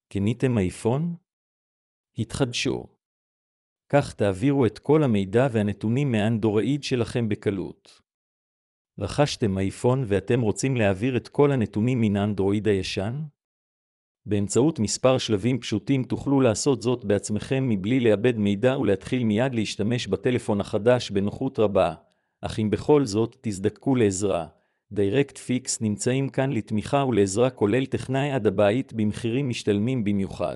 קניתם אייפון? התחדשו. כך תעבירו את כל המידע והנתונים מאנדרואיד שלכם בקלות. רכשתם אייפון ואתם רוצים להעביר את כל הנתונים מן האנדרואיד הישן? באמצעות מספר שלבים פשוטים תוכלו לעשות זאת בעצמכם מבלי לאבד מידע ולהתחיל מיד להשתמש בטלפון החדש בנוחות רבה. אך אם בכל זאת תזדקקו לעזרה, DirectFix נמצאים כאן לתמיכה ולעזרה, כולל טכנאי עד הבית במחירים משתלמים במיוחד.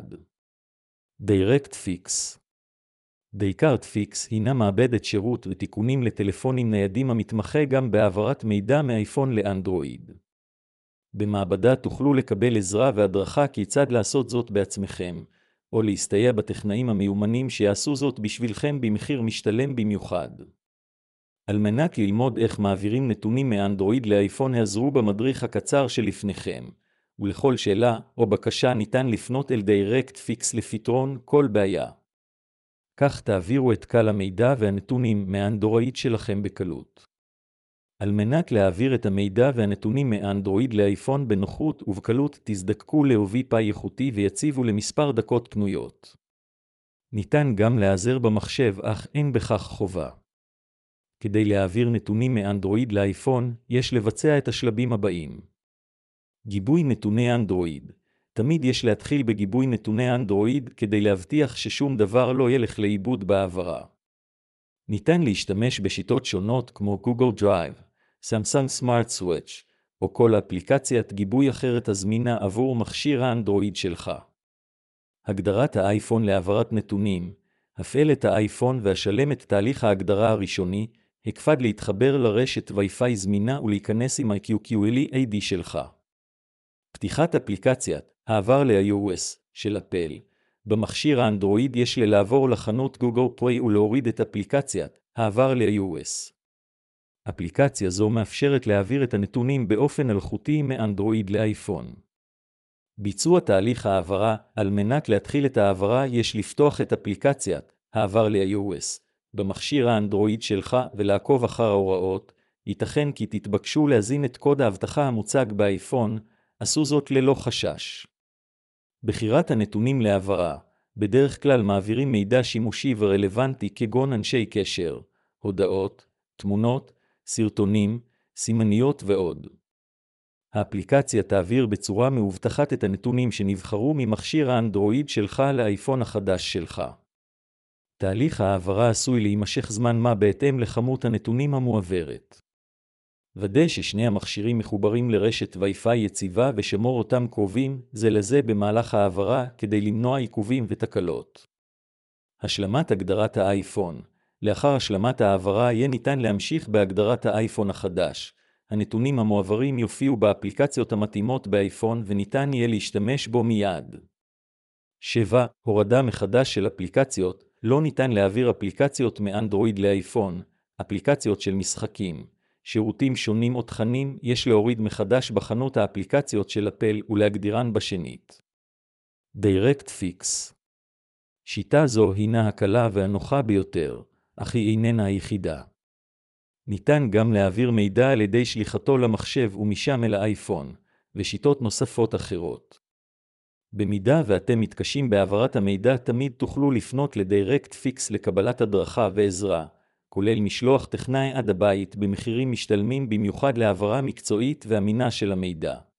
DirectFix. DirectFix הינה מעבדת שירות ותיקונים לטלפונים ניידים המתמחה גם בהעברת מידע מאייפון לאנדרואיד. במעבדה תוכלו לקבל עזרה והדרכה כיצד לעשות זאת בעצמכם, או להסתייע בטכנאים המיומנים שיעשו זאת בשבילכם במחיר משתלם במיוחד. על מנת ללמוד איך מעבירים נתונים מאנדרואיד לאייפון, העזרו במדריך הקצר שלפניכם, ולכל שאלה או בקשה ניתן לפנות אל DirectFix לפתרון כל בעיה. כך תעבירו את כל המידע והנתונים מאנדרואיד שלכם בקלות. על מנת להעביר את המידע והנתונים מאנדרואיד לאייפון בנוחות ובקלות תזדקקו ל-Wi-Fi איכותי ויציב ולמספר דקות פנויות. ניתן גם להיעזר במחשב, אך אין בכך חובה. כדי להעביר נתונים מאנדרואיד לאייפון, יש לבצע את השלבים הבאים. גיבוי נתוני אנדרואיד. תמיד יש להתחיל בגיבוי נתוני אנדרואיד כדי להבטיח ששום דבר לא ילך לאיבוד בעברה. ניתן להשתמש בשיטות שונות כמו Google Drive, Samsung Smart Switch, או כל אפליקציית גיבוי אחרת הזמינה עבור מכשיר האנדרואיד שלך. הגדרת האייפון להעברת נתונים. הפעל את האייפון והשלם את תהליך ההגדרה הראשוני, הקפד להתחבר לרשת Wi-Fi זמינה ולהיכנס עם iQQLED שלך. פתיחת אפליקציית העבר ל-iOS של אפל. במכשיר האנדרואיד יש לעבור לחנות Google Play ולהוריד את אפליקציית העבר ל-iOS. אפליקציה זו מאפשרת להעביר את הנתונים באופן אלחוטי מאנדרואיד לאייפון. ביצוע תהליך העברה. על מנת להתחיל את העברה יש לפתוח את אפליקציית העבר ל-iOS במכשיר האנדרואיד שלך ולעקוב אחר ההוראות. ייתכן כי תתבקשו להזין את קוד האבטחה המוצג באייפון, עשו זאת ללא חשש. בחירת הנתונים להעברה. בדרך כלל מעבירים מידע שימושי ורלוונטי כגון אנשי קשר, הודעות, תמונות, סרטונים, סימניות ועוד. האפליקציה תעביר בצורה מאובטחת את הנתונים שנבחרו ממכשיר האנדרואיד שלך לאייפון החדש שלך. תהליך העברה עשוי להימשך זמן מה בהתאם לכמות הנתונים המועברת. ודא ששני המכשירים מחוברים לרשת Wi-Fi יציבה ושמור אותם קרובים זה לזה במהלך העברה כדי למנוע עיכובים ותקלות. השלמת הגדרת האייפון. לאחר השלמת העברה יהיה ניתן להמשיך בהגדרת האייפון החדש. הנתונים המועברים יופיעו באפליקציות המתאימות באייפון וניתן יהיה להשתמש בו מיד. 7. הורדה מחדש של אפליקציות. לא ניתן להעביר אפליקציות מאנדרואיד לאייפון. אפליקציות של משחקים, שירותים שונים או תכנים יש להוריד מחדש בחנות האפליקציות של אפל ולהגדירן בשנית. DirectFix. שיטה זו הינה הקלה והנוחה ביותר, אך היא איננה היחידה. ניתן גם להעביר מידע על ידי שליחתו למחשב ומשם אל האייפון, ושיטות נוספות אחרות. במידה ואתם מתקשים בהעברת המידע תמיד תוכלו לפנות ל-DirectFix לקבלת הדרכה ועזרה, כולל משלוח טכנאי עד הבית במחירים משתלמים במיוחד להעברה מקצועית ואמינה של המידע.